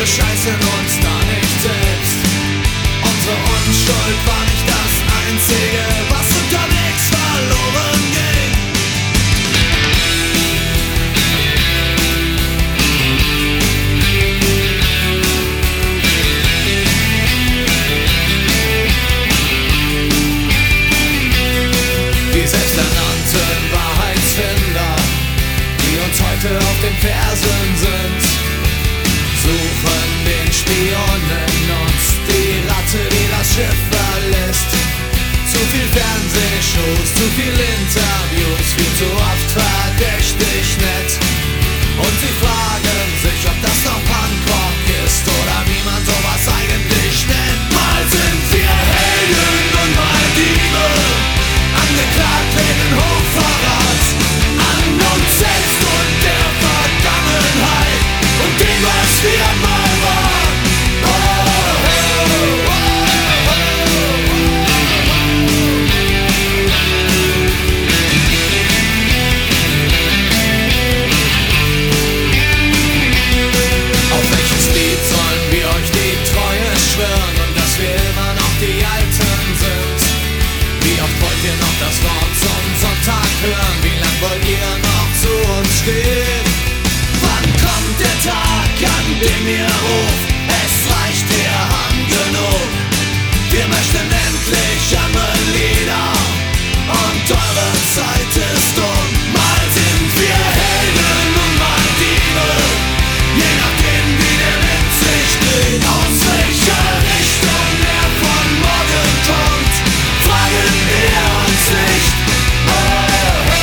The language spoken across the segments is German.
bescheißen uns da nicht selbst. Unsere Unschuld war nicht das Einzige, was unterwegs verloren ging. Die selbsternannten Wahrheitsfinder, die uns heute auf den Fersen sind, suchen den Spionen in uns, die Ratte, die das Schiff verlässt. Zu viel Fernsehshows, zu viel Interviews, viel zu oft verdächtig nett. Und sie fragen sich, ob das noch Punkrock ist oder wie man sowas eigentlich nennt. Mal sind wir Helden und mal Diebe, angeklagt wegen Hochverrats an uns selbst und der Vergangenheit und dem, was wir mal waren. Oh, oh, oh, oh, Auf welches Lied sollen wir euch die Treue schwören und dass wir immer noch die Alten sind? Wie oft wollt ihr noch das Wort zum Sonntag hören? Wie lang wollt ihr noch zu uns stehen? Wann kommt der Tag, an dem ihr ruft, es reicht, wir haben genug? Wir möchten endlich andere Lieder und eure Zeit ist um. Mal sind wir Helden und mal Diebe, je nachdem wie der Wind sich dreht. Aus welcher Richtung er von morgen kommt, fragen wir uns nicht. Oh, oh.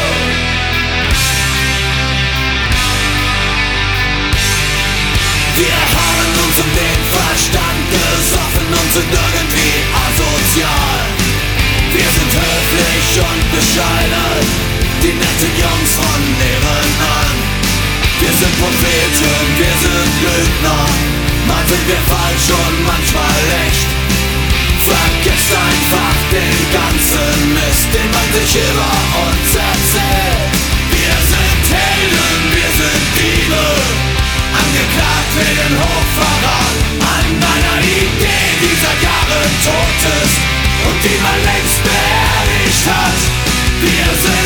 Wir haben uns um den Verstand gesoffen und sind irgendwie asozial. Wir sind höflich und bescheiden, die netten Jungs von nebenan. Wir sind Propheten, wir sind Lügner, mal sind wir falsch und manchmal echt. Vergesst einfach den ganzen Mist, den man sich über uns erzählt. Wir sind Helden, wir sind Diebe, angeklagt wegen Hochverrat an einer Idee, die seit Jahren tot ist und die man längst beerdigt hat. Wir sind